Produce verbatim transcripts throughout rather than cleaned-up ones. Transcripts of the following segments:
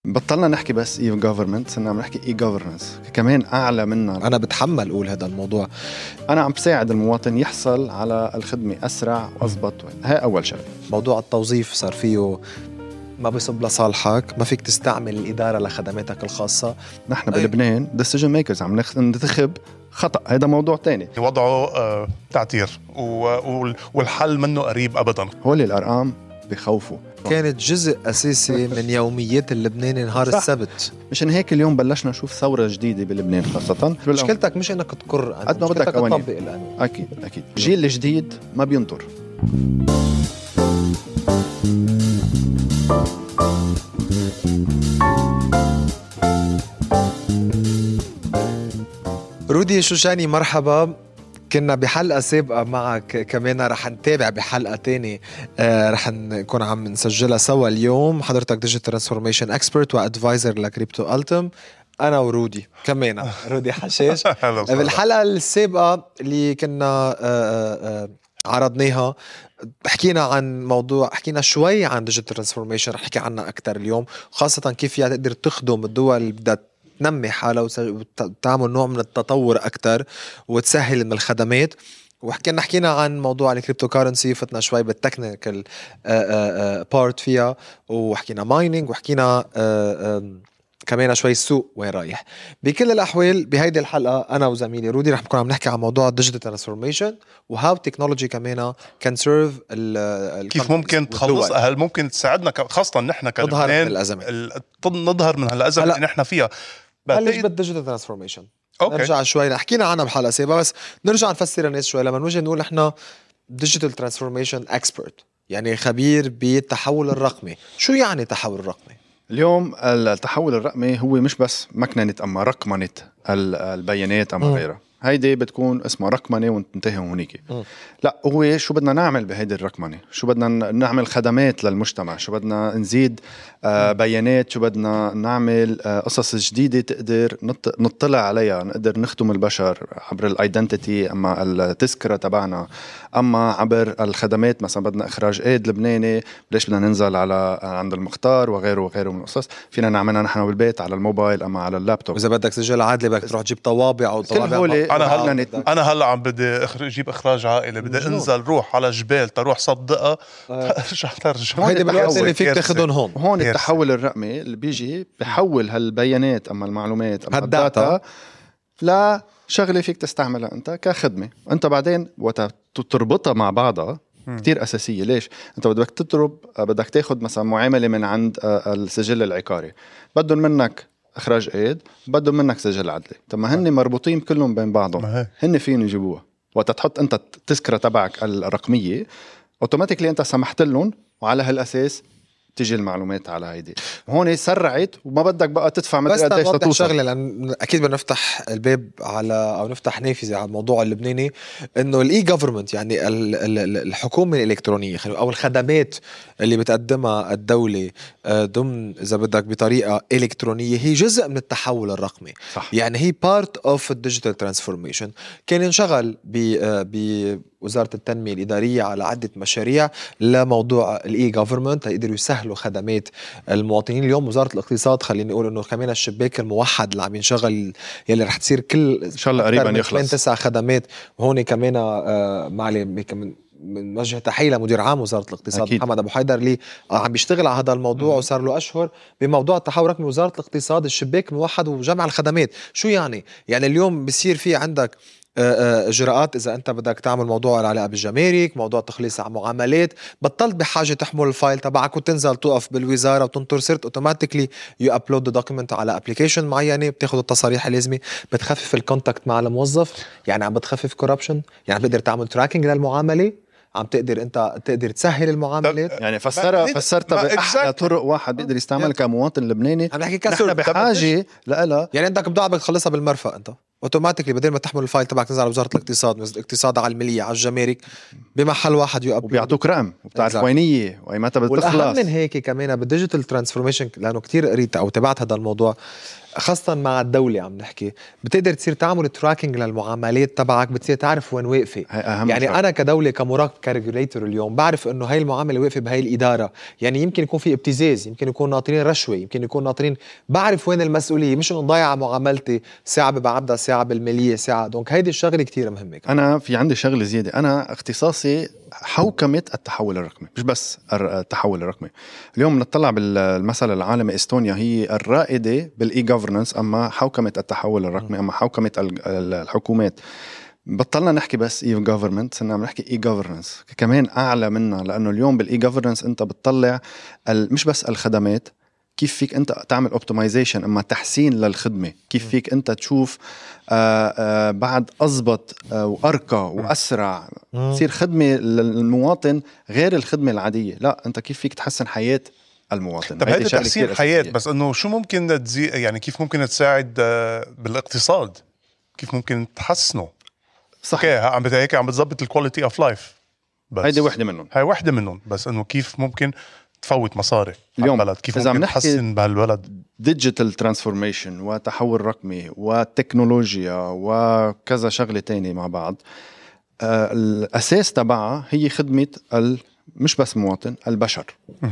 بطلنا نحكي بس اي جوفرمنت، صرنا عم نحكي اي جوفرنس كمان اعلى منا. انا بتحمل اقول هذا الموضوع، انا عم بساعد المواطن يحصل على الخدمه اسرع واضبط. هاي اول شيء. موضوع التوظيف صار فيه ما بيصب لصالحك، ما فيك تستعمل الاداره لخدماتك الخاصه. نحن بلبنان ديسيجن ميكرز عم ننتخب خطأ، هذا موضوع تاني. وضعه آه تعتير والحل منه قريب ابدا. هول الارقام بخوفوا. كانت جزء أساسي من يوميات اللبناني نهار صح. السبت. مشان هيك اليوم بلشنا نشوف ثورة جديدة بلبنان خاصة. مشكلتك مش انك تقر، قد ما بدك تطبق القانون. أكيد أكيد. الجيل الجديد ما بينطر. رودي شوشاني مرحبا. كنا بحلقة سابقة معك كمان، رح نتابع بحلقة تاني آه رح نكون عم نسجلها سوا اليوم. حضرتك ديجيتال ترانسفورميشن اكسبرت وادفايزر لكريبتو التم، انا ورودي كمان رودي حشاش. بالحلقة السابقة اللي كنا آه آه عرضناها حكينا عن موضوع، حكينا شوي عن ديجيتال ترانسفورميشن، رح نحكي عنها أكتر اليوم، خاصة كيف فيها تقدر تخدم الدول اللي بدها تنمي حالها وتعمل نوع من التطور أكتر وتسهل من الخدمات. وحكينا حكينا عن موضوع الكريبتو كارنسي، فتنا شوي بالتكنيكال بارت فيها، وحكينا مايننج، وحكينا آآ آآ كمان شوي السوق وين رايح. بكل الأحوال بهيدي الحلقة أنا وزميلي رودي رح نكون عم نحكي عن موضوع الديجيتال ترانسفورميشن وهاو تكنولوجي كمان كان سيرف كيف ممكن تخلص، هل ممكن تساعدنا خاصة نحن كلبنان نظهر من هالأزمة اللي نحن فيها. بلش بالديجيتال ترانسفورميشن، نرجع شوي حكينا عنها بحلقة سابقة، بس نرجع نفسر الناس شوي. لما نوجه نقول نحن ديجيتال ترانسفورميشن اكسبرت، يعني خبير بالتحول الرقمي. شو يعني تحول رقمي؟ اليوم التحول الرقمي هو مش بس مكننة أما رقمنة البيانات أما غيرها. هيدي بتكون اسمها رقمنة وانتهي هونيك. لا، هو شو بدنا نعمل بهيدي الرقمنة، شو بدنا نعمل خدمات للمجتمع، شو بدنا نزيد آه بيانات، شو بدنا نعمل آه قصص جديدة تقدر نطلع عليها، نقدر نخدم البشر عبر الايدنتيتي، أما التذكرة تبعنا، أما عبر الخدمات. مثلا بدنا إخراج ايد لبناني، ليش بدنا ننزل على عند المختار وغيره وغيره من القصص، فينا نعملها نحن بالبيت على الموبايل أما على اللابتوب. وإذا بدك سجل عادلي بدك تروح تجيب طوابع أو طوابع. أنا هلا أنا هلا عم بدي أجيب إخراج عائلي، بدي أنزل روح على جبال تروح صدقها ترجع ترجع. هيدي بالوقت اللي فيك تاخدهم هون. هون التحول الرقمي اللي بيجي بحول هالبيانات أما المعلومات أما الداتا لشغلة فيك تستعملها أنت كخدمة. أنت بعدين وتربطها مع بعضها كتير أساسية. ليش؟ أنت بدك تضرب، بدك تاخد مثلا معاملة من عند السجل العقاري، بدهم منك إخراج ايد، بدهم منك سجل عدلي. طب ما هن مربوطين كلهم بين بعضهم، هن فين يجيبوها؟ وقت تحط انت التذكرة تبعك الرقمية اوتوماتيكلي انت سمحت لهم، وعلى هالاساس تيجي المعلومات على هيدي. هون سرعت وما بدك بقى تدفع مدري قديش تتوصل. شغله، لان اكيد بدنا نفتح الباب على او نفتح نافذه على الموضوع اللبناني، انه الاي جوفرمنت يعني الحكومه الالكترونيه او الخدمات اللي بتقدمها الدوله ضمن اذا بدك بطريقه الكترونيه هي جزء من التحول الرقمي. صح. يعني هي بارت اوف الديجيتال ترانسفورميشن. كان انشغل ب وزارة التنمية الإدارية على عدة مشاريع لموضوع الإي جوفرمنت يقدروا يسهلوا خدمات المواطنين. اليوم وزارة الاقتصاد خليني أقول إنه كمان الشباك الموحد اللي عم ينشغل يلي رح تصير كل إن شاء الله قريبا يخلص تسع خدمات. وهون كمان آه معلي كمان من وجه تحية لمدير عام وزارة الاقتصاد أكيد. محمد أبو حيدر اللي عم بيشتغل على هذا الموضوع وصار له أشهر بموضوع التحول الرقمي. وزارة الاقتصاد الشباك الموحد وجمع الخدمات. شو يعني؟ يعني اليوم بصير في عندك اجراءات اذا انت بدك تعمل موضوع العلاقه بالجمارك، موضوع تخليص على معاملات، بطلت بحاجه تحمل الفايل تبعك وتنزل توقف بالوزاره وتنطر، صرت اوتوماتيكلي يو ابلود ذا دوكيمنت على ابلكيشن معينه، بتاخذ التصاريح اللازمه، بتخفف الكونتاكت مع الموظف، يعني عم بتخفف كوربشن، يعني بتقدر تعمل تراكنج للمعامله، عم تقدر انت تقدر تسهل المعاملات. يعني فسرها فسرتها باحلى طرق واحد بيقدر يستعمل كمواطن لبناني. عم نحكي كسر بحاجه لها، يعني عندك بضاعه بدك تخلصها بالمرفأ، انت اوتوماتيكلي بدل ما تحمل الفايل تبعك تنزل على وزاره الاقتصاد، من الاقتصاد على الماليه على الجمارك، بمحل واحد يو وبيعطوك رقم وبتعرف وينيه واي متى بتخلص. والاهم من هيك كمان بالديجيتال ترانسفورميشن، لانه كتير قريت او تابعت هذا الموضوع، خاصة مع الدولة عم نحكي بتقدر تصير تعمل تراكنج للمعاملات تبعك، بتصير تعرف وين واقفة. يعني شغل. أنا كدولة كمراقب كريجوليتور اليوم بعرف إنه هاي المعاملة واقفة بهاي الإدارة، يعني يمكن يكون في ابتزاز، يمكن يكون ناطرين رشوة، يمكن يكون ناطرين، بعرف وين المسؤولية، مش إنه ضايعة معاملتي ساعة ببعدها ساعة بالمالية ساعة. دونك هيدي الشغلة كتير مهمة كمان. أنا في عندي شغلة زيادة، أنا اختصاصي حوكمة التحول الرقمي، مش بس التحول الرقمي. اليوم نطلع بالمثل العالمي استونيا هي الرائدة بالإي جوفرنس، أما حوكمة التحول الرقمي، أما حوكمة الحكومات. بطلنا نحكي بس إي جوفرمنت، صرنا نحكي إي جوفرنس كمان أعلى منها، لأنه اليوم بالإي جوفرنس أنت بتطلع مش بس الخدمات، كيف فيك أنت تعمل اوبتمايزيشن، أما تحسين للخدمة، كيف فيك أنت تشوف آآ آآ بعد أضبط وأرقى وأسرع تصير خدمة للمواطن غير الخدمة العادية. لا، أنت كيف فيك تحسن حياة المواطن. طب هذا تحسين حياة، بس أنه شو ممكن تزي يعني كيف ممكن تساعد بالاقتصاد، كيف ممكن تحسنه؟ صحيح، عم بتهيك عم بتزبط الكواليتي اوف لايف، بس هيدي وحده منهم، هاي وحده منهم. بس انه كيف ممكن تفوت مصاري اليوم البلد، كيف ممكن تحسن بهالبلد ديجيتال ترانسفورميشن وتحول رقمي وتكنولوجيا وكذا شغله تاني مع بعض. آه الاساس تبعها هي خدمه مش بس مواطن، البشر.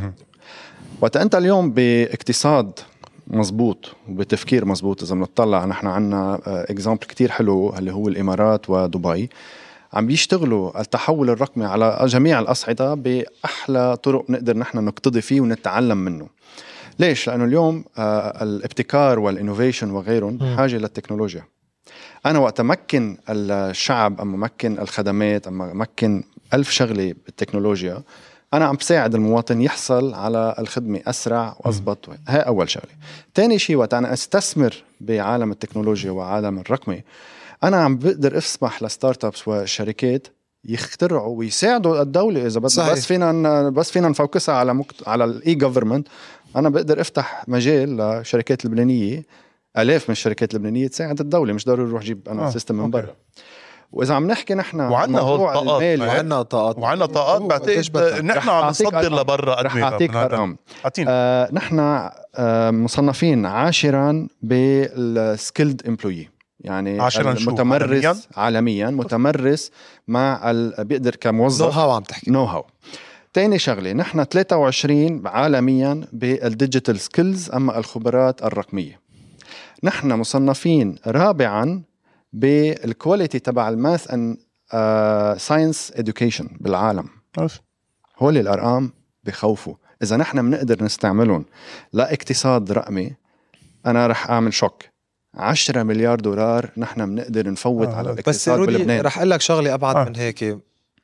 وقت انت اليوم باقتصاد مزبوط وبتفكير مزبوط، إذا بنطلع نحن عنا إكزامبل كتير حلو اللي هو الإمارات ودبي، عم بيشتغلوا التحول الرقمي على جميع الأصعدة بأحلى طرق نقدر نحن نقتضي فيه ونتعلم منه. ليش؟ لأنه اليوم الابتكار والإنوفيشن وغيرهم حاجة للتكنولوجيا. أنا وقت أمكن الشعب، أما مكن الخدمات، أما مكن ألف شغلة بالتكنولوجيا، أنا عم بساعد المواطن يحصل على الخدمة أسرع وأضبط. هاي أول شغلة. تاني شيء، وقت أنا أستثمر بعالم التكنولوجيا وعالم الرقمي، أنا عم بقدر أسمح لستارت أبس والشركات يخترعوا ويساعدوا الدولة إذا بدنا. بس فينا بس فينا نفوكسها على مكت... على الإي جوفرمنت. أنا بقدر أفتح مجال لشركات لبنانية، آلاف من الشركات اللبنانية تساعد الدولة، مش ضروري نروح جيب أنا سيستم من برا. وإذا عم نحكي نحن وعنا هول طاقات وعنا طاقات وعنا طاقات بعتقد نحن عم نصدر لبرا. رح أعطيك أرقام. آه نحن آه مصنفين عاشرا بالسكيلد امبلويي، يعني متمرس عالميا, عالميا متمرس مع ال... بيقدر كموظف نو هاو. عم تحكي نو هاو. تاني شغلة، نحن ثلاثة وعشرين عالميا بالديجيتال سكيلز، أما الخبرات الرقمية. نحن مصنفين رابعا بالكواليتي تبع الماث ان ساينس اديوكيشن بالعالم. هول الارقام بخوفوا. اذا نحن بنقدر نستعملهم لاقتصاد رقمي، انا رح اعمل شوك. عشرة مليار دولار نحن بنقدر نفوت آه. على الاقتصاد بس بلبنان. رح اقول لك شغله ابعد آه. من هيك.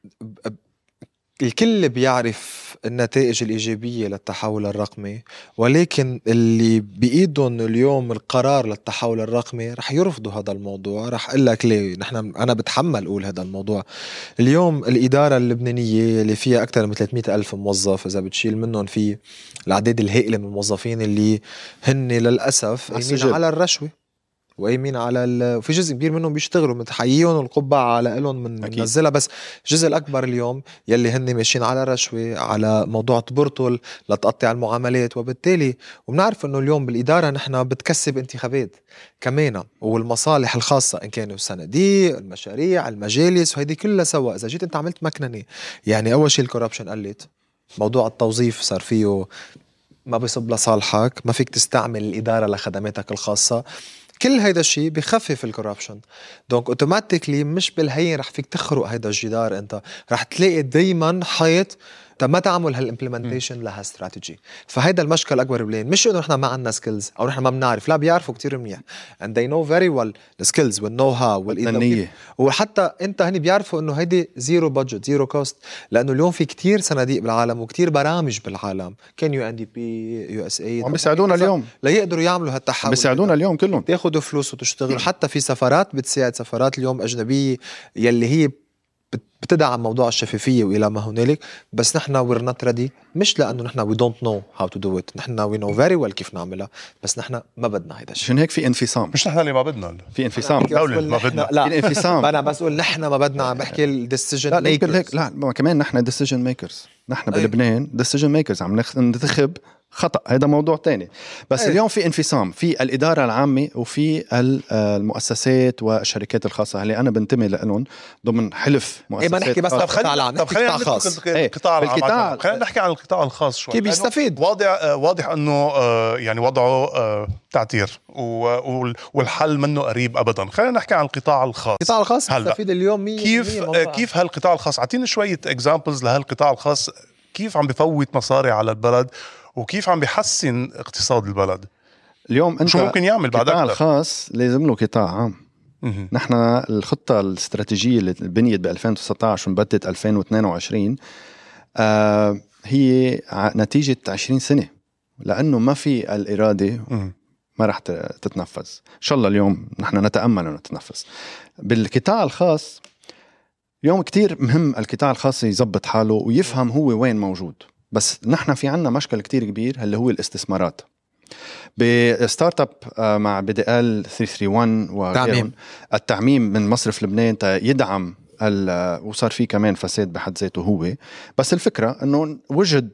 الكل بيعرف النتائج الإيجابية للتحول الرقمي، ولكن اللي بإيدهم اليوم القرار للتحول الرقمي رح يرفضوا هذا الموضوع. رح أقول لك ليه. نحن أنا بتحمل أقول هذا الموضوع. اليوم الإدارة اللبنانية اللي فيها أكثر من ثلاثمئة ألف موظف، إذا بتشيل منهم في العدد الهائل من الموظفين اللي هن للأسف قايمين على الرشوة وأيمين على ال... وفي جزء كبير منهم بيشتغلوا متحييهم القبعة على إلهم من نزلها، بس الجزء الأكبر اليوم يلي هن ماشيين على رشوة، على موضوع تبرطل لتقطع المعاملات. وبالتالي وبنعرف إنه اليوم بالإدارة نحن بتكسب انتخابات كمان، والمصالح الخاصة إن كانوا الصناديق، المشاريع، المجالس، وهيدي كلها سوا. إذا جيت أنت عملت مكننة، يعني أول شيء الكوربشن قلت، موضوع التوظيف صار فيه ما بيصب لصالحك، ما فيك تستعمل الإدارة لخدماتك الخاصة. كل هيدا الشيء بخفف الكوربشن. دونك اوتوماتيكلي مش بالهين رح فيك تخرق هيدا الجدار. انت رح تلاقي دايما حيط ما تعمل هالامبلمنتيشن لها استراتيجي. فهيدا المشكل الاكبر بلين. مش انه نحن ما عندنا سكيلز او نحن ما بنعرف، لا، بيعرفوا كتير منيح and they know very well the skills والنو هاو والإدارة. وحتى انت هني بيعرفوا انه هيدي زيرو بادجت زيرو كوست، لانه اليوم في كتير صناديق بالعالم وكتير برامج بالعالم، كان يو ان دي بي، يو اس اي، عم بيساعدونا اليوم ليقدروا يعملوا هالتحول. بيساعدونا اليوم كلهم، تاخذوا فلوس وتشتغلوا. حتى في سفارات بتساعد، سفارات اليوم اجنبيه يلي هي بتدعم موضوع الشفافية وإلى ما هنالك. بس نحن we're not ready، مش لأنه نحن we don't know how to do it، نحن we know very well كيف نعملها، بس نحن ما بدنا هيدا الشيء. عشان هيك في انفصام. مش نحن اللي ما بدنا، في انفصام. دولة ما بدنا. لا في انفصام. أنا بس أقول نحن ما بدنا. عم بحكي ال decision لا makers. لا, لا كمان نحن decision makers. نحن بلبنان decision makers عم ننتخب خطأ، هذا موضوع تاني. بس أيه. اليوم في انفصام في الإدارة العامة وفي المؤسسات والشركات الخاصة اللي أنا بنتمي لهم ضمن حلف مؤسسات. إيه ما نحكي بس طب خلينا طب خلينا نخص القطاع العام، خلينا نحكي عن القطاع الخاص شوي. كيف بيستفيد؟ واضح واضح إنه يعني وضعه تعتير والحل منه قريب أبدا. خلينا نحكي عن القطاع الخاص. القطاع الخاص بيستفيد اليوم مية كيف كيف هالقطاع الخاص؟ أعطيني شوية examples لهالقطاع الخاص، كيف عم بفوت مصاري على البلد وكيف عم بيحسن اقتصاد البلد اليوم. انت شو ممكن يعمل بعد القطاع أكثر؟ الخاص لازم له قطاع عام. نحن الخطة الاستراتيجية اللي بنيت ب ألفين وتسعة عشر وانبدت ألفين واثنين وعشرين آه هي نتيجة عشرين سنة، لأنه ما في الإرادة ما رح تتنفذ. إن شاء الله اليوم نحن نتأمل أن تتنفذ. بالقطاع الخاص اليوم كتير مهم القطاع الخاص يزبط حاله ويفهم هو وين موجود. بس نحن في عنا مشكل كتير كبير اللي هو الاستثمارات. بستارت اب مع بي دي ال ثلاثمية وواحد وثلاثين وغيرهم التعميم من مصرف لبنان يدعم وصار فيه كمان فساد بحد ذاته هو. بس الفكرة انه وجد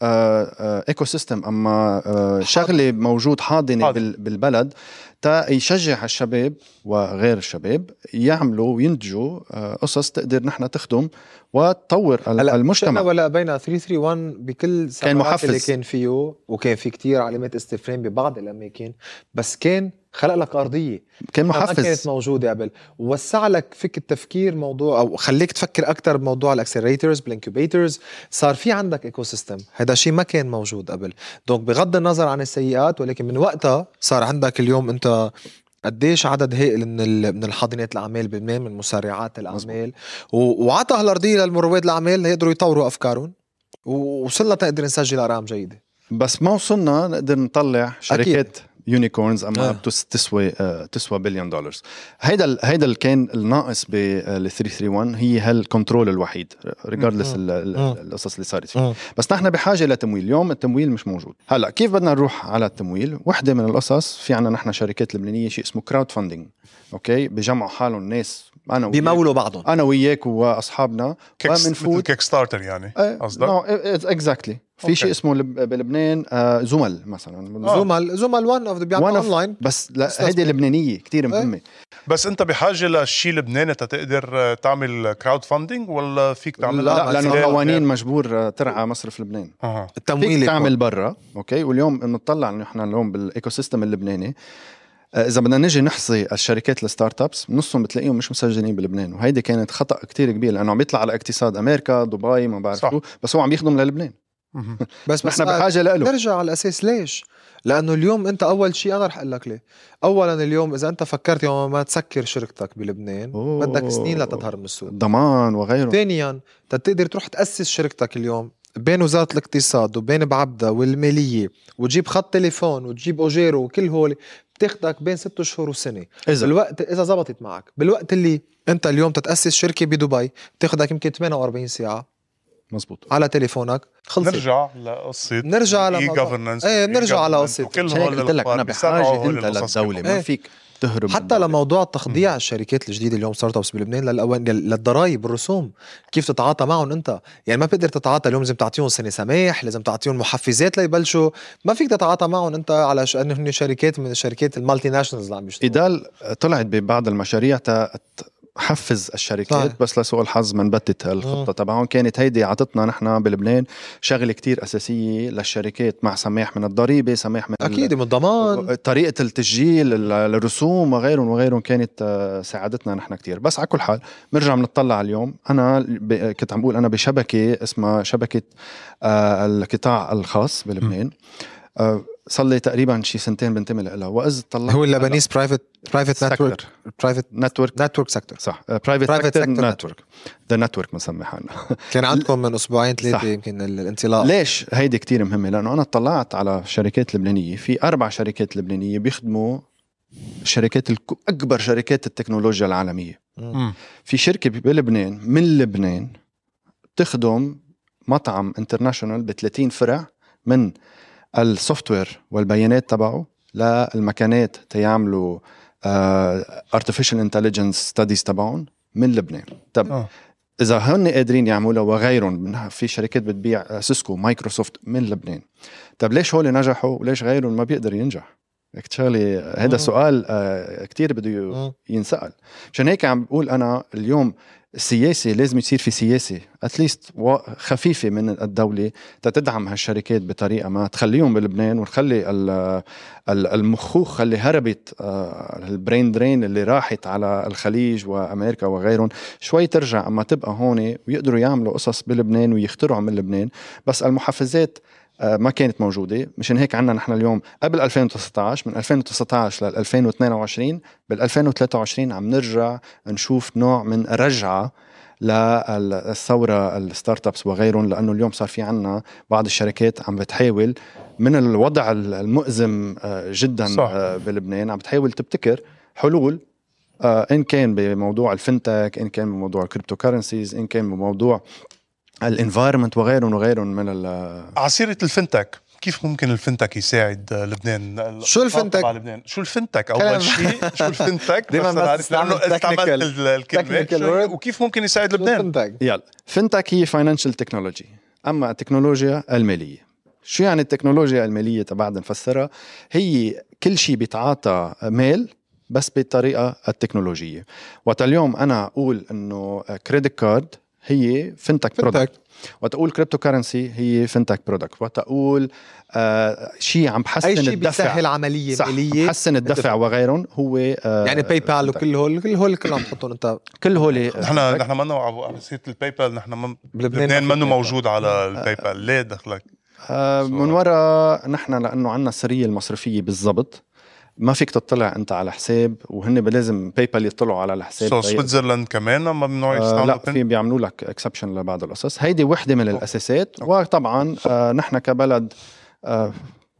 ايكو سيستم اما شغله موجود حاضنه بالبلد تا يشجع الشباب وغير الشباب يعملوا وينتجوا قصص تقدر نحن تخدم وتطور المجتمع. ولا بين ثلاثمية وواحد بكل سنوات اللي كان فيه، وكان في كتير علامات استفهام ببعض الاماكن، بس كان خلق لك ارضيه كان محفز ما كانت موجوده قبل، ووسع لك فيك التفكير موضوع او خليك تفكر اكثر بموضوع الاكسلريتورز بالانكوبيترز. صار في عندك ايكو سيستم، هذا شيء ما كان موجود قبل. دونك بغض النظر عن السيئات، ولكن من وقتها صار عندك اليوم انت قديش عدد هائل من من الحاضنات الاعمال بلبنان، من مسرعات الاعمال، وعطى هالارضيه للمرواد الاعمال ليقدروا يطوروا افكارهم، ووصلنا تقدر نسجل ارقام جيده. بس ما وصلنا نقدر نطلع شركات أكيد. يونيكورنز اما آه. تسوى آه تسوى بليون دولار. هيدا هيدا اللي كان الناقص بال ثلاثمية وواحد، هي هالكنترول الوحيد ريجاردلس القصص اللي صارت فيه. بس نحن بحاجه لتمويل. اليوم التمويل مش موجود. هلا كيف بدنا نروح على التمويل؟ وحده من القصص في عنا نحن شركات لبنانيه شيء اسمه كراود فاندنج. اوكي بيجمعوا حالهم الناس، انا بيمولوا بعضهم، انا وياك واصحابنا ومنفوت كيك ستارتر يعني قصدك. نو اكزاكتلي في شيء اسمه بلبنان آه زمل مثلا. آه. زمل زمل وان اوف ذا بيعمل اونلاين. بس هيدي لبنانيه كتير مهمه. ايه؟ بس انت بحاجه لشيء لبناني تقدر تعمل كراود فاندنج ولا فيك تعمل؟ لا, لا لانه القوانين مجبور ترعى مصرف لبنان. أه. التمويل فيك تعمل برا. اوكي واليوم بنطلع انه احنا اليوم بالايكو سيستم اللبناني إذا بدنا نجي نحصي الشركات الستارت ابس نصهم بتلاقيهم مش مسجلين بلبنان، وهيدي كانت خطأ كتير كبير لأنه عم يطلع على اقتصاد أمريكا دبي ما بعرف شو، بس هو عم يخدم للبنان. بس نحن بحاجة له. نرجع على الأساس ليش؟ لأنه اليوم أنت أول شيء أنا رح أقول لك ليه. أولا اليوم إذا أنت فكرت يوم ما تسكر شركتك بلبنان أوه. بدك سنين لتظهر من السوق، ضمان وغيره. ثانيا تقدر تروح تأسس شركتك اليوم بين وزارة الاقتصاد وبين بعبدة والمالية، وتجيب خط تليفون وتجيب أوجيرو وكل هول، بتاخدك بين ست شهور وسنة. إذا بالوقت إذا زبطت معك، بالوقت اللي أنت اليوم تتأسس شركة بدبي بتاخدك يمكن ثمانية وأربعين ساعة مزبوط على تليفونك. خلصت. نرجع لقصة نرجع على اي جوفرنس. ايه نرجع على قصة كل هول قلت لك انا بحاجة انت للدولة ما فيك تهرب. حتى لموضوع تخضيع الشركات الجديدة اليوم ستارت ابس بلبنان للأوان للضرايب الرسوم، كيف تتعاطى معهم انت؟ يعني ما بتقدر تتعاطى اليوم، لازم تعطيهم سنة سماح، لازم تعطيهم محفزات ليبلشوا، ما فيك تتعاطى معهم انت على انهم شركات من الشركات المالتي ناشونالز اللي عم بيشتغلوا. إدال طلعت ببعض المشاريع حفز الشركات طيب. بس لسوء الحظ من بتت الخطة تبعهم. كانت هيدي عطتنا نحن بلبنان شغلة كتير أساسية للشركات، مع سماح من الضريبة، سماح من أكيد من الضمان، طريقة التسجيل، الرسوم وغيرهم وغيرهم، كانت ساعدتنا نحن كتير. بس على كل حال مرجع بنطلع اليوم. أنا كنت عم بقول أنا بشبكة اسمها شبكة القطاع الخاص بلبنان، صار لي تقريبا شي سنتين بنتمي لها. وإذ طلع هو اللبنانيز برايفت برايفت نتورك برايفت نتورك نتورك سيكتور صح، برايفت سيكتور نتورك ذا نتورك بنسمي حالنا. كان عندكم من اسبوعين ثلاثه يمكن الانطلاق. ليش هيدي كتير مهمه؟ لانه انا طلعت على شركات لبنانيه، في اربع شركات لبنانيه بيخدموا شركات الك... اكبر شركات التكنولوجيا العالميه. م. في شركه بلبنان من لبنان تخدم مطعم انترناشونال ب ثلاثين فرع، من السوفتوير والبيانات تبعه للمكانات تيعملوا uh, artificial intelligence studies تبعون من لبنان. طب آه. اذا هن قادرين يعملوا وغيرهم، في شركات بتبيع سيسكو مايكروسوفت من لبنان، طب ليش هول نجحوا وليش غيرهم ما بيقدر ينجح؟ هيك شغله، هذا سؤال كتير بده ينسأل. عشان هيك عم بقول انا اليوم السياسة لازم يصير في سياسة اتليست خفيفة من الدولة تدعم هالشركات بطريقة ما تخليهم بلبنان، ونخلي المخوخ اللي هربت البرين درين اللي راحت على الخليج وأمريكا وغيرهم شوي ترجع أما تبقى هون ويقدروا يعملوا قصص بلبنان ويخترعوا من لبنان. بس المحفزات ما كانت موجودة. مشان هيك عنا نحن اليوم قبل ألفين وتسعة عشر، من ألفين وتسعة عشر لل ألفين واثنين وعشرين، بال ألفين وثلاثة وعشرين عم نرجع نشوف نوع من رجعة للثورة الستارت ابس وغيرهم، لأنه اليوم صار في عنا بعض الشركات عم بتحاول من الوضع المؤزم جدا صح. بلبنان عم بتحاول تبتكر حلول، إن كان بموضوع الفنتك، إن كان بموضوع الكريبتو كارنسيز، إن كان بموضوع الانفايرمنت وغيرهم وغيرهم من عصيرة الفنتك. كيف ممكن الفنتك يساعد لبنان؟ شو الفنتك؟ لبنان شو الفنتك أول شيء؟ شو الفنتك؟ ديما ما استعملت الكلمة، وكيف ممكن يساعد لبنان؟ يلا، فنتك هي فاينانشال تكنولوجي، أما التكنولوجيا المالية. شو يعني التكنولوجيا المالية؟ تبعد نفسرها، هي كل شيء بيتعاطى مال بس بالطريقة التكنولوجية. وقت اليوم أنا أقول إنه كريدت كارد هي فنتك برودكت، وتقول كريبتو كارنسي هي فنتك برودكت، وتقول آه شيء عم بحسن أي شيء الدفع، بيسهل عملية مالية، بحسن الدفع وغيرهم، هو آه يعني باي بال وكل هول كل هول كلهم تحطون انت كل هول. نحن نحن ما على سيره الباي بال، نحن بلبنان ما موجود على الباي بال. ليه دخلك؟ آه من وراء نحن لانه عندنا السريه المصرفيه بالضبط، ما فيك تطلع انت على حساب وهن بلازم باي بال يطلعوا على الحساب. سو سويسرلاند كمان ممنوع يستعملوا؟ آه لا، في بيعملوا لك اكسبشن لبعض القصص. هيدي وحده من الاساسات. وطبعا آه نحن كبلد آه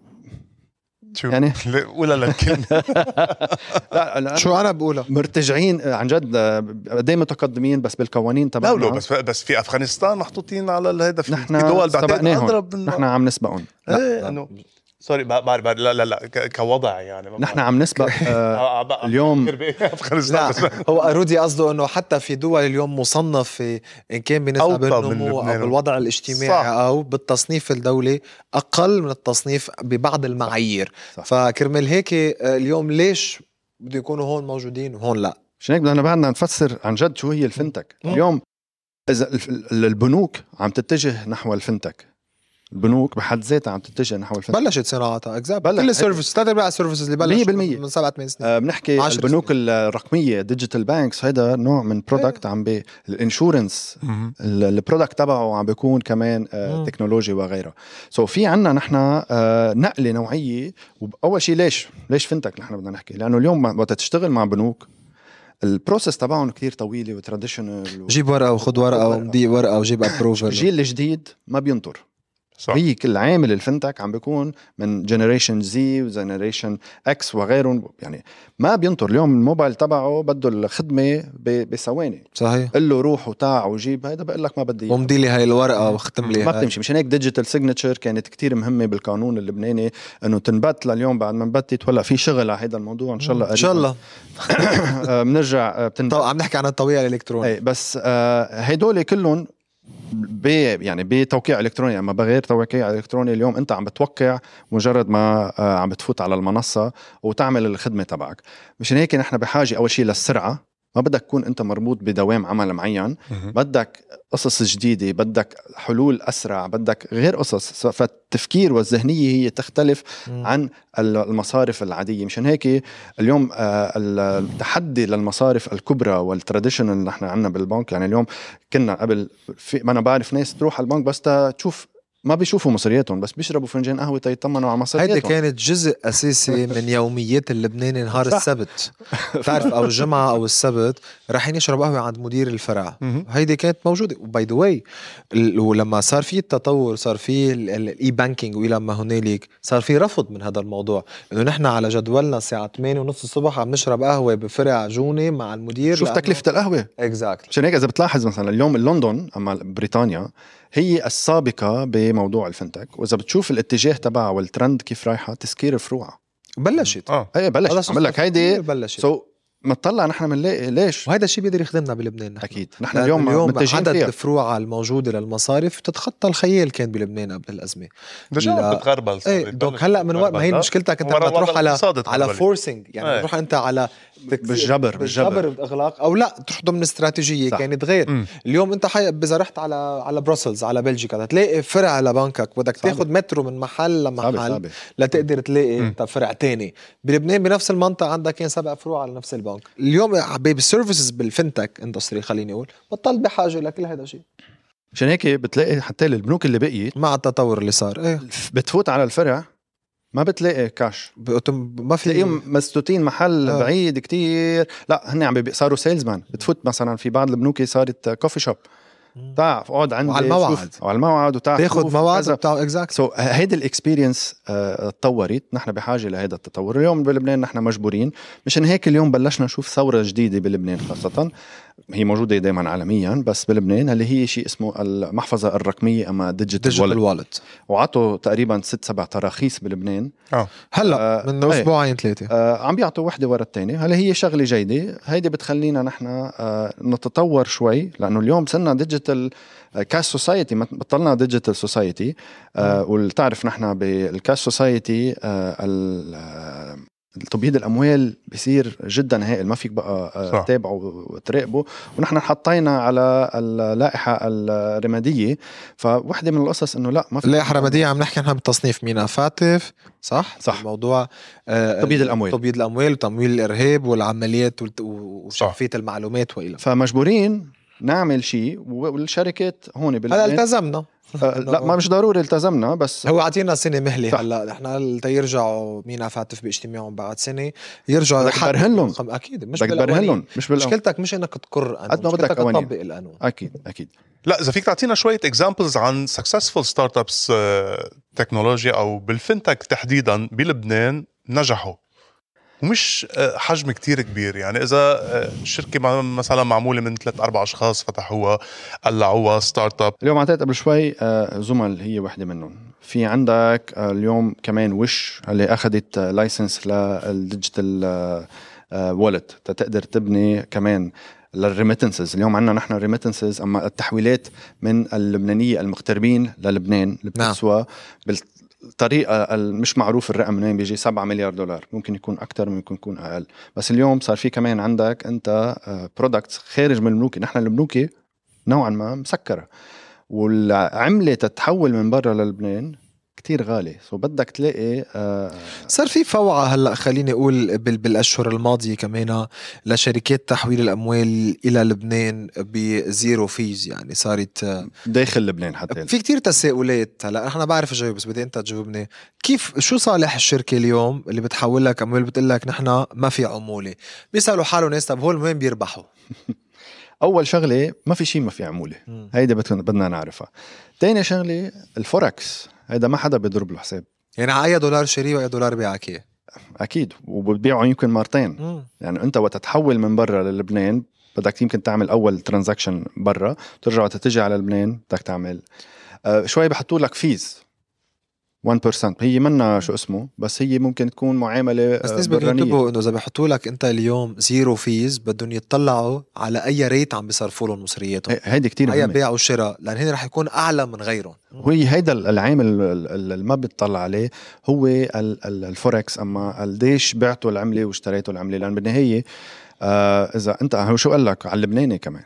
يعني ولا لا الكلمه لا, لا شو انا بقولها، مرتجعين عن جد، دايما متقدمين بس بالقوانين تبعنا. لا بس بس في افغانستان محطوطين على هذا، في نحن دول بعدين اضرب نحن عم نسبقهم. ايه انه سوري بعرف لا لا لا كوضع يعني نحن عم نسبق آه اليوم. لا هو رودي قصده انه حتى في دول اليوم مصنفه ان كان بالنسبه للنمو او بالوضع الاجتماعي صح. او بالتصنيف الدولي اقل من التصنيف ببعض المعايير. فكرمال هيك اليوم ليش بده يكونوا هون موجودين وهون لا؟ عشان هيك بدنا بعدنا نفسر عن جد شو هي الفنتك. اليوم اذا البنوك عم تتجه نحو الفنتك، البنوك بحد ذاتها عم تتجه نحو الفنتك، بلشت صناعتها اكزامبل كل السيرفيس تتبع السيرفيسز اللي بلش من سبعة ثمان سنين. آه بنحكي البنوك الرقميه ديجيتال بانكس، هيدا نوع من برودكت عم بي الانشورنس البرودكت تبعه عم بيكون كمان آه تكنولوجيا وغيرها. سو so في عنا نحن آه نقله نوعيه. واول شيء ليش ليش فنتك نحن بدنا نحكي؟ لانه اليوم وقت تشتغل مع بنوك البروسيس تبعهم كتير طويله وتراديشنال، جيب ورقه وخذ ورقه ومضي ورقه وجيب ابروفل. الجيل الجديد ما بينطر صح. هي كل عامل الفنتك عم بيكون من جنريشن زي وجنريشن اكس وغيرهم، يعني ما بينطر. اليوم الموبايل تبعه بده الخدمه بثواني، صحيح. قل له روح وتاع وجيب، هذا بقول لك ما بدي ومضي لي هاي الورقه واختم لي، ما بتمشي. مشان هيك ديجيتال سيجنتشر كانت كتير مهمه بالقانون اللبناني انه تنبت لليوم. بعد ما نبتت ولا في شغل على هذا الموضوع ان شاء الله ان شاء الله بنرجع بتنبت. طبعا عم نحكي عن الطبيعه الالكترونيه بس هدول كلهم بي يعني بتوقيع الكتروني. اما بغير توقيع الكتروني اليوم انت عم بتوقع مجرد ما عم بتفوت على المنصه وتعمل الخدمه تبعك. مشان هيك نحن بحاجه اول شيء للسرعه، ما بدك تكون انت مربوط بدوام عمل معين، بدك قصص جديده، بدك حلول اسرع، بدك غير قصص. فالتفكير والذهنيه هي تختلف عن المصارف العاديه. مشان هيك اليوم التحدي للمصارف الكبرى والتراديشنال اللي نحن عندنا بالبنك، يعني اليوم كنا قبل في ما انا بعرف ناس تروح على البنك بس تشوف، ما بيشوفوا مصرياتهم بس بيشربوا فنجان قهوه تيطمنوا على مصرياتهم. هيدا كانت جزء اساسي من يوميات اللبناني. نهار السبت تعرف او الجمعه او السبت رايحين يشربوا قهوه عند مدير الفرع. هيدي كانت موجوده. وباي ذا واي ولما صار في التطور، صار في الاي بانكينج والى ما هنالك، صار في رفض من هذا الموضوع، انه نحن على جدولنا الساعه ثمانية ونص الصبح عم نشرب قهوه بفرع جوني مع المدير. شوف تكلفه القهوه اكزاكتلي. عشان هيك اذا بتلاحظ مثلا اليوم لندن اما بريطانيا هي السابقة بموضوع الفنتك، وإذا بتشوف الاتجاه تبعها والترند كيف رايحة، تسكير فروعها بلشت اه هي بلشت. عمل لك هيدي بلشت. سو مطلع نحن بنلاقي ليش. وهذا الشيء بيقدر يخدمنا بلبنان نحن. اكيد نحن اليوم, اليوم عدد فيها. الفروع الموجوده للمصارف تتخطى الخيال كان بلبنان قبل الازمه. دجا بتغربل. ايه دونك هلا من وقت ما هي مشكلتك انت بتروح على على فورسينج يعني بتروح انت على بالجبر بالجبر باغلاق او لا تروح ضمن استراتيجيه كانت غير. م. اليوم انت حي... اذا رحت على على بروسلز على بلجيكا تلاقي فرع لبنكك بدك تاخذ مترو من محل لمحل صعبة صعبة. لتقدر تلاقي انت فرع تاني. بلبنان بنفس المنطقه عندك كان سبع فروع على نفس البنك. اليوم بالسيرفيسز بالفنتك اندستري خليني اقول بطل بحاجه لكل هذا الشيء. عشان هيك بتلاقي حتى البنوك اللي بقيت مع التطور اللي صار ايه بتفوت على الفرع ما بتلاقي كاش، ما في تلاقيهم مسدودين محل آه. بعيد كتير. لا هن عم صاروا سيلزمان. بتفوت مثلا في بعض البنوك صارت كوفي شوب، تعرف اقعد عندي على الموعد على الموعد وتعرف تاخذ موعد بتاع اكزاكت. سو هيدي الاكسبيرينس تطورت. نحن بحاجه لهذا التطور اليوم بلبنان. نحن مجبورين. مشان هيك اليوم بلشنا نشوف ثوره جديده بلبنان، خاصه هي موجوده دائما عالميا بس بلبنان اللي هي شيء اسمه المحفظه الرقميه اما ديجيتال والت. وعطوا تقريبا ست سبع تراخيص بلبنان اه هلا آه من اسبوعين ثلاثه آه عم بيعطوا وحده ورا الثانيه. هلا هي شغله جيده. هيدي بتخلينا نحن آه نتطور شوي، لانه اليوم صرنا ديجيتال كاس سوسايتي، بطلنا ديجيتال سوسايتي. وتعرف نحن بالكاس سوسايتي آه تبييض الأموال بيصير جدا هائل، ما فيك بقى تتابعه وتراقبه. ونحن حطينا على اللائحة الرمادية. فواحدة من القصص إنه لا ما في اللائحة الرمادية عم نحكي عنها بالتصنيف مينا فاتف صح؟ صح. الموضوع آه تبييض الأموال تبييض الأموال وتمويل الإرهاب والعمليات وشفافية المعلومات وإلى. فمجبورين نعمل شيء والشركات هون هلا التزمنا آه لا ما مش ضروري التزمنا بس هو عطينا سنة مهلة. هلا نحن يرجعوا مينا فاتف باجتماعهم بعد سنة يرجعوا برهنلهم اكيد مش بالقوانين. مش مشكلتك مش انك تقر قد ما بدك تطبق القانون. اكيد اكيد. لا اذا فيك تعطينا شوية examples عن successful startups تكنولوجيا او بالفنتك تحديدا بلبنان نجحوا ومش حجم كتير كبير. يعني إذا شركة مثلا معمولة من ثلاث أربع أشخاص فتحوها قلعوها ستارت اب. اليوم عطيت قبل شوي زمل هي واحدة منهم. في عندك اليوم كمان وش اللي أخذت لايسنس للديجيتال والت تقدر تبني كمان للريميتنسز. اليوم عندنا نحن الريميتنسز أما التحويلات من اللبنانية المغتربين للبنان اللي بتسوى بال الطريقة المش معروف الرقم منين بيجي سبعة مليار دولار. ممكن يكون أكتر ممكن يكون أقل. بس اليوم صار في كمان عندك أنت برودكتس خارج من البنوك. نحن البنوك نوعا ما مسكرة والعملة تتحول من برا للبنان كتير غالي. سو بدك تلاقي آه صار في فوعة هلأ خليني أقول بالأشهر الماضية كمان لشركات تحويل الأموال إلى لبنان بزيرو فيز. يعني صارت داخل لبنان حتى في كتير تساؤلات. هلأ نحن بعرف أجاوب بس بدي أنت تجاوبني. كيف شو صالح الشركة اليوم اللي بتحول لك أموال بتقول لك نحن ما في عمولة؟ بيسألوا حاله ناس طب هول وين بيربحوا؟ أول شغلة ما في شيء ما في عمولة. هيدا بدنا نعرفها. تاني شغلة الفوركس هيدا ما حدا بيضرب له حساب. يعني على أي دولار شري وأي دولار بيعك إياه أكيد وبتبيعه يمكن مرتين. مم. يعني أنت وتتحول من برا للبنان بدك يمكن تعمل أول ترانزاكشن برا ترجع وتتجي على لبنان بدك تعمل آه شوي بحطوا لك فيز واحد بالمية. هي منا شو اسمه بس هي ممكن تكون معاملة بس ناس بدهم ينتبهوا انه اذا بحطوا لك انت اليوم زيرو فيز بدهم يطلعوا على اي ريت عم بيصرفوا لهم مصرياتهم. هيدي كتير اي بيع وشراء لان هنا رح يكون اعلى من غيرهم. وهي هيدا العامل اللي ما بتطلع عليه هو الفوركس. اما قديش بعتوا العملة واشتريتوا العملة لان بالنهاية آه اذا انت هو شو قال لك على اللبناني كمان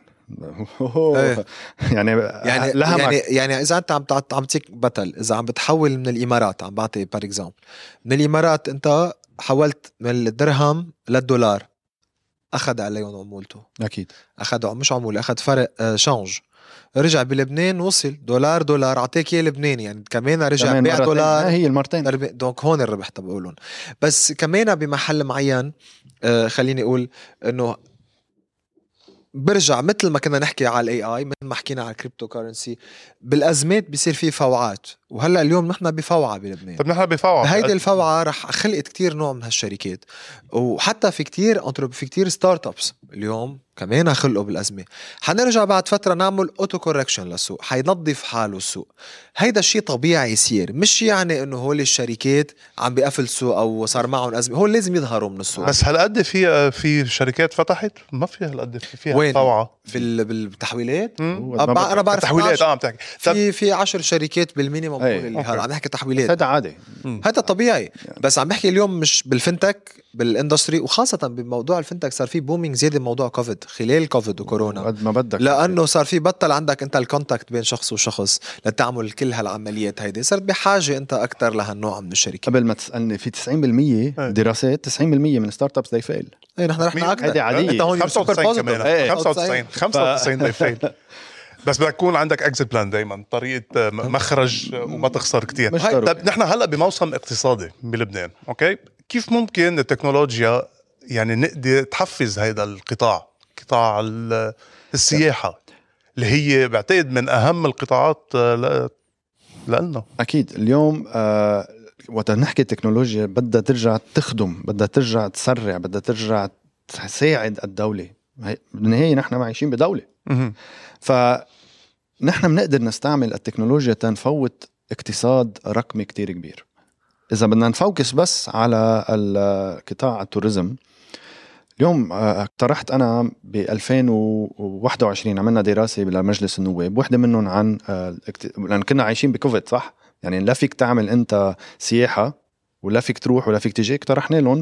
ايه. يعني يعني يعني يعني اذا انت عم عم تيك بطل اذا عم بتحول من الامارات عم بعطي بار اكزامبل من الامارات انت حولت من الدرهم للدولار اخذ عليهم عمولته. اكيد اخذوا مش عموله اخذ فرق شانج. رجع بلبنان وصل دولار دولار اعطيك اياه لبناني يعني كمان رجع بيع دولار هي المرتين. دونك هون الربح تبقولون. بس كمان بمحل معين آه خليني اقول انه برجع مثل ما كنا نحكي على الاي اي مثل ما حكينا على الكريبتو كارنسي بالازمات بيصير فيه فوعات وهلا اليوم نحن بفوعة بلبنان. طب نحن بفوعة هيدي الفوعة رح خلقت كتير نوع من هالشركات، وحتى في كتير انترب في كتير ستارت ابس اليوم كمان خلقوا بالأزمة. حنرجع بعد فترة نعمل اوتو كوركشن للسوق، حينظف حاله السوق. هيدا الشيء طبيعي يصير، مش يعني انه هول الشركات عم بيقفلسوا او صار معهم أزمة، هول لازم يظهروا من السوق. بس هالقد في في شركات فتحت ما في هالقد في فيها وين؟ فوعة بال بالتحويلات. مم. أبع... انا بعرف تحويلات اه عم تحكي في في عشر شركات بالمينيموم اللي هذا عم نحكي تحويلات. هذا عادي، هذا طبيعي. بس عم بحكي اليوم مش بالفنتك بالاندستري، وخاصة بموضوع الفنتك صار في بومينج زيادة بموضوع كوفيد خلال كوفيد وكورونا قد ما بدك، لأنه صار في بطل عندك انت الكونتاكت بين شخص وشخص لتعمل كل هالعمليات هيدي، صرت بحاجة انت اكثر لهالنوع من الشركة. قبل ما تسألني في تسعين بالمية دراسات تسعين بالمية من ستارت ابس they fail. ايه نحن رحنا اكثر. هيدي عادية. انت هون خمسة وتسعين كمان ايه. خمسة وتسعين خمسة وتسعين دايفين. بس بدك تكون عندك اكزيت بلان دائما، طريقه مخرج وما تخسر كتير. طيب نحن هلا بموسم اقتصادي بلبنان، اوكي، كيف ممكن التكنولوجيا يعني نقدر تحفز هذا القطاع، قطاع السياحه اللي هي بعتقد من اهم القطاعات لنا؟ اكيد اليوم آه وقت نحكي تكنولوجيا بدها ترجع تخدم، بدها ترجع تسرع، بدها ترجع تساعد الدوله. بالنهايه نحن عايشين بدوله، فنحن بنقدر نستعمل التكنولوجيا تنفوت اقتصاد رقمي كتير كبير. إذا بدنا نفوكس بس على القطاع التوريزم، اليوم اقترحت أنا ب ألفين وواحد وعشرين عملنا دراسة لمجلس النواب، واحدة منهم عن لأن كنا عايشين بكوفيد، صح؟ يعني لا فيك تعمل أنت سياحة ولا فيك تروح ولا فيك تجي. اقترحنا لهم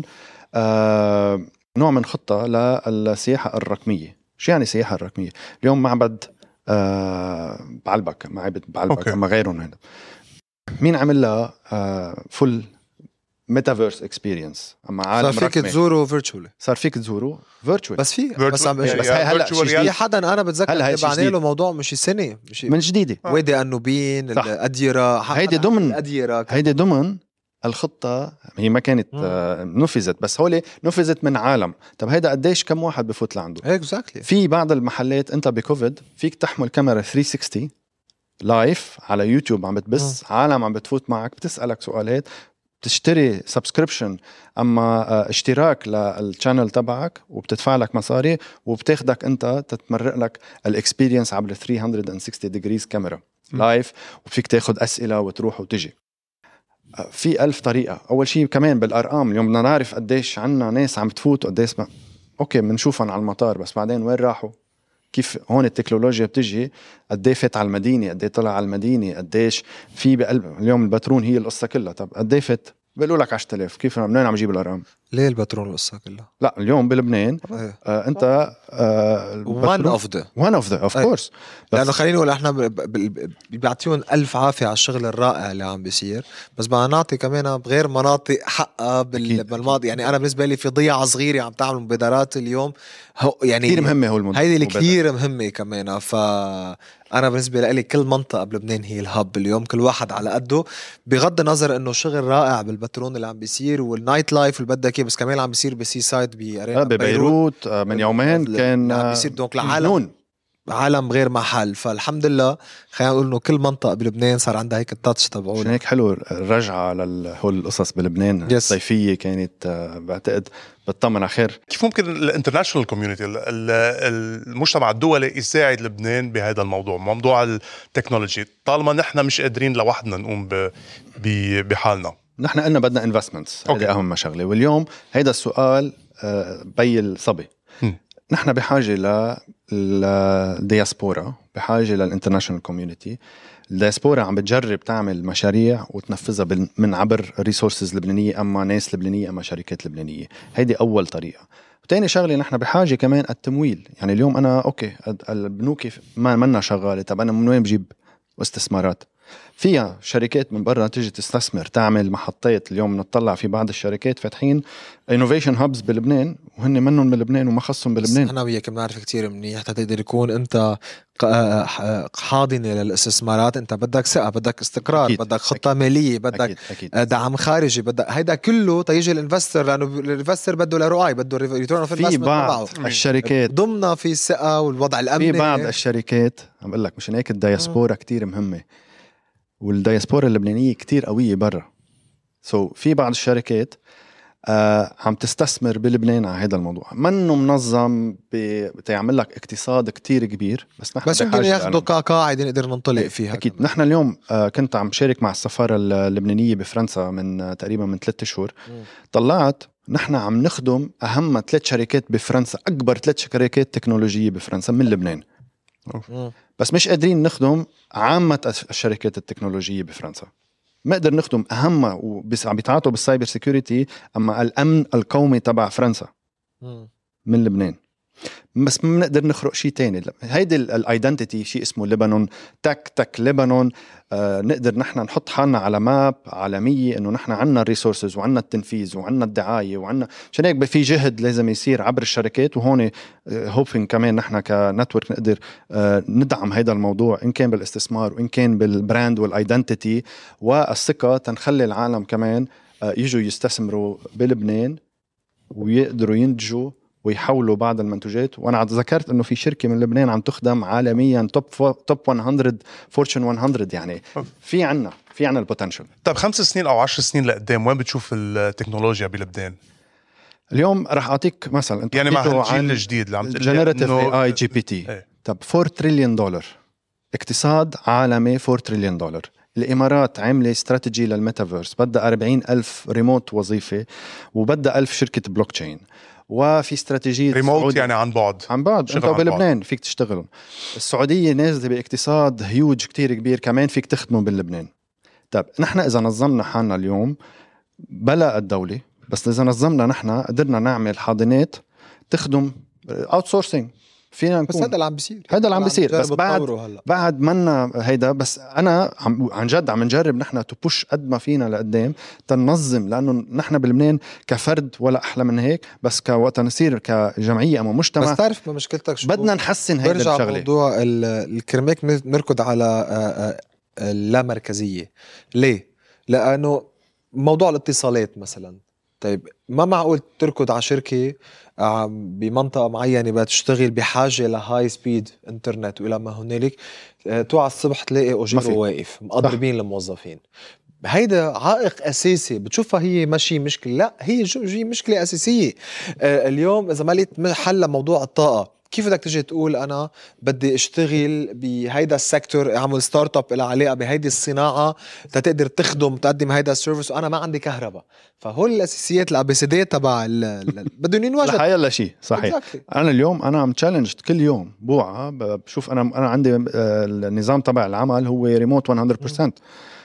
نوع من خطة للسياحة الرقمية. شو يعني سياحة الرقمية؟ اليوم معبد آه بعلبك، معبد بعلبك أما غيرهم هنا، مين عمل لها آه فل ميتافيرس اكسبيرينس، اما عالم صار فيك تزوره فيرتشوالي، صار فيك تزوره فيرتشوال. بس في بس عم بس هي هلا في حدا انا بتذكر تبعني له موضوع مش سنه مش من جديده آه. وادي النوبين الاديره، هيدي ضمن هيدي ضمن الخطة. هي ما كانت آه نفذت، بس هولي نفذت من عالم. طب هيدا قديش كم واحد بفوت لعنده؟ exactly. في بعض المحلات انت بكوفيد فيك تحمل كاميرا ثلاثمية وستين لايف على يوتيوب، عم بتبث عالم عم بتفوت معك بتسألك سؤالات، بتشتري سبسكريبشن اما آه اشتراك للشانل تبعك وبتدفع لك مصاري، وبتاخدك انت تتمرق لك الاكسبيرينس عبر ثلاثمية وستين ديجريز كاميرا لايف، وفيك تاخد اسئله وتروح وتجي. في ألف طريقة. أول شيء كمان بالأرقام، اليوم بدنا نعرف قديش عنا ناس عم تفوت وقديش ما. أوكي بنشوفهم على المطار، بس بعدين وين راحوا؟ كيف هون التكنولوجيا بتجي؟ قديه فات على المدينة، قديه طلع على المدينة، قديش في بقلب. اليوم البترون هي القصة كلها. طب قديه فات؟ بيقولوا لك عشرة آلاف. كيف منين عم جيب الأرقام؟ ليه البترون القصة كلها؟ لا اليوم بلبنان آه انت آه one of the one of the of course. لأنه خليني نقول احنا بيعطيون ألف عافية على الشغل الرائع اللي عم بيصير، بس بدنا نعطي كمان بغير مناطق حقها بالماضي. يعني أنا بالنسبة لي في ضيعة صغيرة عم تعمل مبادرات اليوم هو يعني كثير مهمة، هو المنطقة هيدي اللي كثير مهمة كمان. ف أنا بالنسبة لي كل منطقة بلبنان هي الهب اليوم، كل واحد على قده، بغض النظر إنه شغل رائع بالبترون اللي عم بيصير والنايت لايف اللي بدك إياه، بس كمان عم بيصير بسي سايد بأرينا ببيروت من يومين كان عم بيصير. دونك العالم عالم غير محل. فالحمد لله خلينا نقول إنه كل منطقة بلبنان صار عندها هيك التاتش تبعه. عشان هيك حلو الرجعة لهول القصص بلبنان. yes. الصيفية كانت بعتقد بتطمن على خير. كيف ممكن الانترناشونال كوميونيتي المجتمع الدولي يساعد لبنان بهذا الموضوع، موضوع التكنولوجي، طالما نحن مش قادرين لوحدنا نقوم بحالنا؟ نحن قلنا بدنا انفستمنتس، هذا أهم شغلة. واليوم هيدا السؤال بي الصبي. نحن بحاجة للدياسبورا، بحاجة للانترناشونال كوميونيتي. الدياسبورا عم بتجرب تعمل مشاريع وتنفذها من عبر ريسورسز لبنانية، أما ناس لبنانية، أما شركات لبنانية. هيدي أول طريقة. وتاني شغلة نحن بحاجة كمان التمويل. يعني اليوم أنا أوكي البنوك ما منا شغالة، طب أنا من وين بجيب استثمارات؟ فيها شركات من برا تيجي تستثمر، تعمل محطات. اليوم نطلع في بعض الشركات فاتحين innovation hubs بلبنان وهن منهم من لبنان وما خصهم بلبنان. أنا وياك بنعرف كتير منيح حتى تقدر يكون أنت حاضنة للاستثمارات. أنت بدك ثقة، بدك استقرار، أكيد. بدك خطة أكيد. مالية، بدك أكيد. أكيد. دعم خارجي، بدك هيدا كله تيجي الانفستر، لأنه الانفستر بده لرؤاي، بده ريتورن اوف انفستمنت تبعه. في بعض الشركات ضمنها في الثقة والوضع الأمني. في بعض الشركات عم بقول لك مشان هيك الدياسبورا كتير مهمة. والدياسبورا اللبنانية كتير قوية برا. سو so, في بعض الشركات آه عم تستثمر بلبنان على هذا الموضوع، منه منظم بتعمل لك اقتصاد كتير كبير، بس نحن بس يمكن ياخدوا كقاعدة نقدر ننطلق فيها. أكيد كمان. نحن اليوم آه كنت عم شارك مع السفارة اللبنانية بفرنسا من آه تقريبا من ثلاثة شهور. م. طلعت نحن عم نخدم أهم ثلاث شركات بفرنسا، أكبر ثلاث شركات تكنولوجية بفرنسا من لبنان. م. بس مش قادرين نخدم عامة الشركات التكنولوجية بفرنسا. ما قدر نخدم أهمها وبس عم بيتعاطوا بالسايبر سيكوريتي أما الأمن القومي تبع فرنسا م. من لبنان. بس ما بنقدر نخرق شيء تاني. هيدي الايدنتيتي شيء اسمه لبنان تك تك لبنان. آه نقدر نحن نحط حالنا على ماب عالمية انه نحن عنا الريسورسز وعنا التنفيذ وعنا الدعاية وعنا، عشان هيك في جهد لازم يصير عبر الشركات. وهون هوبين كمان نحن كنتورك نقدر آه ندعم هيدا الموضوع ان كان بالاستثمار وان كان بالبراند والايدنتيتي والثقة، تنخلي العالم كمان آه يجوا يستثمروا بلبنان ويقدروا ينتجوا ويحولوا بعض المنتوجات. وانا ذكرت انه في شركه من لبنان عم تخدم عالميا توب توب مية فورتشن مية، يعني في عنا في عنا البوتنشل. طيب خمس سنين او عشر سنين لقدام وين بتشوف التكنولوجيا بلبنان؟ اليوم رح اعطيك مثلا يعني مع الجيل الجديد اللي عم تقول جنراتيف اي اي جي بي تي. طب أربعة تريليون دولار اقتصاد عالمي، أربعة تريليون دولار. الإمارات عاملة استراتيجي للميتافيرس، بدها أربعين ألف ريموت وظيفة وبدها ألف شركة بلوك تشين، وفي استراتيجية ريموت يعني عن بعد عن بعد انت بلبنان فيك تشتغلهم. السعودية نازلة باقتصاد هيوج كتير كبير، كمان فيك تخدمه باللبنان. طب نحن إذا نظمنا حالنا اليوم بلا الدولة، بس إذا نظمنا نحن قدرنا نعمل حاضنات تخدم اوت سورسينج فينا نكون. بس هذا اللي عم بيصير هذا اللي عم بيصير بس بعد بعد منا هيدا. بس انا عم عن جد عم نجرب نحن تو بوش قد ما فينا لقدام تنظم، لانه نحن بلبنان كفرد ولا احلى من هيك، بس كوقت نصير كجمعيه اما مجتمع. بس تعرف ما مشكلتك شو؟ بدنا نحسن هيدا الشغله. برجع موضوع الكرماك نركض على اللامركزيه. ليه؟ لانه موضوع الاتصالات مثلا، طيب ما معقول تركض على شركة بمنطقة معينة بتشتغل بحاجة لهاي سبيد انترنت وإلى ما هنالك، توعى الصبح تلاقي أجيره واقف مقضربين الموظفين. هيدا عائق أساسي بتشوفها هي ماشي مشكلة، لا هي جي مشكلة أساسية. اليوم إذا ما لقيت حل موضوع الطاقة، كيف بدك تجي تقول أنا بدي أشتغل بهيدا السيكتور، أعمل ستارت اب إلى علاقة بهيدي الصناعة تقدر تخدم تقدم هيدا السيرفيس وأنا ما عندي كهرباء؟ فهول الأساسيات الأبسيدية تبع بدهم ينواجه. حيلا شيء صحيح. exactly. أنا اليوم أنا عم تشالنج كل يوم بوعة بشوف أنا أنا عندي النظام تبع العمل هو ريموت مية بالمية.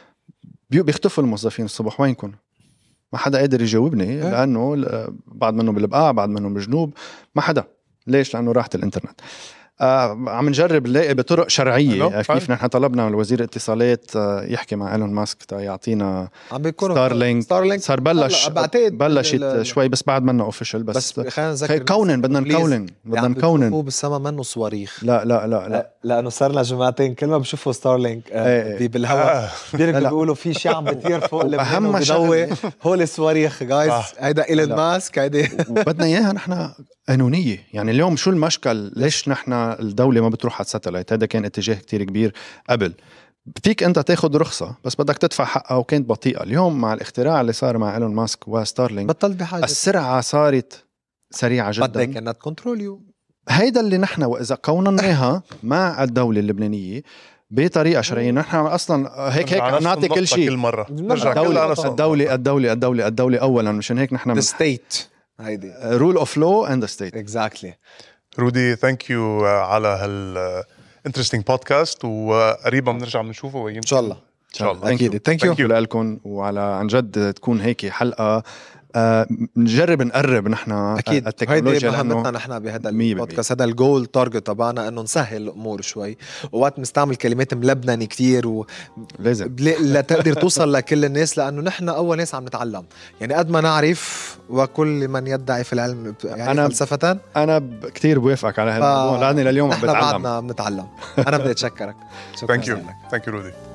بيختفوا الموظفين الصبح وينكم؟ ما حدا قادر يجاوبني لأنه بعد منهم بالبقاع بعد منهم بجنوب ما حدا. ليش؟ لأنه راحت الانترنت. آه عم نجرب نلاقي بطرق شرعية. كيف نحن طلبنا الوزير الاتصالات آه يحكي مع إيلون ماسك تا يعطينا ستارلينك. ستارلينك صار بلش بلشت شوي بس بعد منه اوفيشال. بس, بس كونن بدنا نكونن بدنا نكونن هو بالسما منه صواريخ. لا لا لا لا لأنه صار لنا جماعتين كل ما بشوفوا ستارلينك آه بالهواء بيرجعوا بيقولوا في شيء عم بيطير فوق لبنان وبيضوي هول الصواريخ جايز. هيدا إيلون ماسك هيدا بدنا إياها نحن قانونية. يعني اليوم شو المشكل؟ ليش نحن الدولة ما بتروح على الساتلايت؟ هذا كان اتجاه كتير كبير قبل. فيك انت تاخد رخصة بس بدك تدفع حقها وكانت بطيئة. اليوم مع الاختراع اللي صار مع إيلون ماسك وستارلينك بطل بحاجة، السرعة صارت سريعة جدا. بدك انها تكنترول يو. هيدا اللي نحن وإذا قونناها مع الدولة اللبنانية بطريقة شرعية، نحن أصلا هيك هيك نعطي كل شيء. كل مرة الدولة الدولة الدولة الدولة الدولة أولا، مشان هيك نحن the state هيدي rule of law and the state. exactly. رودي ثانك يو على هال interesting podcast، وقريبا بنرجع بنشوفه ان شاء الله. ان شاء الله اكيد. ثانك يو لكم، وعلى عن جد تكون هيك حلقة آه نجرب نقرب نحن اكيد التكنولوجيا، هيدي مهمتنا نحن بهذا البودكاست. هذا الجول تارجت تبعنا انه نسهل الامور شوي، ووقت نستعمل كلمات ملبنه كتير و لازم لا تقدر توصل لكل الناس، لانه نحن اول ناس عم نتعلم. يعني قد ما نعرف وكل من يدعي في العلم يعني أنا فلسفة. انا كتير بوافقك على هذا الموضوع، لاني لليوم عم بتعلم. بعدنا بنتعلم. انا بدي اتشكرك. ثانك يو ثانك يو رودي.